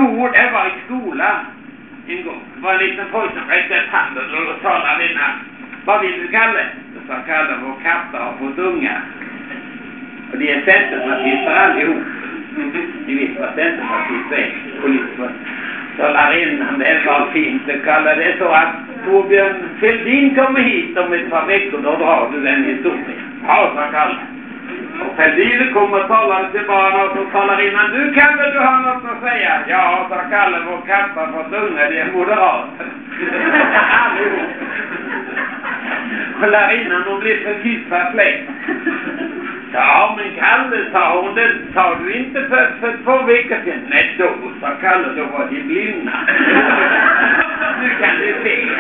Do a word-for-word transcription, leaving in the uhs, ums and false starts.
Jo, det var i skolan en gång. Det var en liten pojke som räckte ett handen och då sa lärarinnan: vad vill du, Kalle? Då sa Kalle: vår katta har fått ungar. Och det är centerpartister allihop. Ni vet vad centerpartister är. Politiskt. Så lärarinnan, det var fint. Det kallade det så att Torbjörn Fälldin kommer hit om ett par veckor, då drar du den historien. Ja, sa Kalle. Och Fälldin kommer och talade till barnen och så talar innan: du Kalle, du har något att säga. Ja, sa Kalle, vår katta har fått ungar, det är moderater. Allihop. Och lärarinnan, hon blev för kyssad släkt. Ja, men Kalle, sa hon, det sa du inte för, för två veckor sedan. Nej, då, sa Kalle, då var de blinda. Nu kan du se.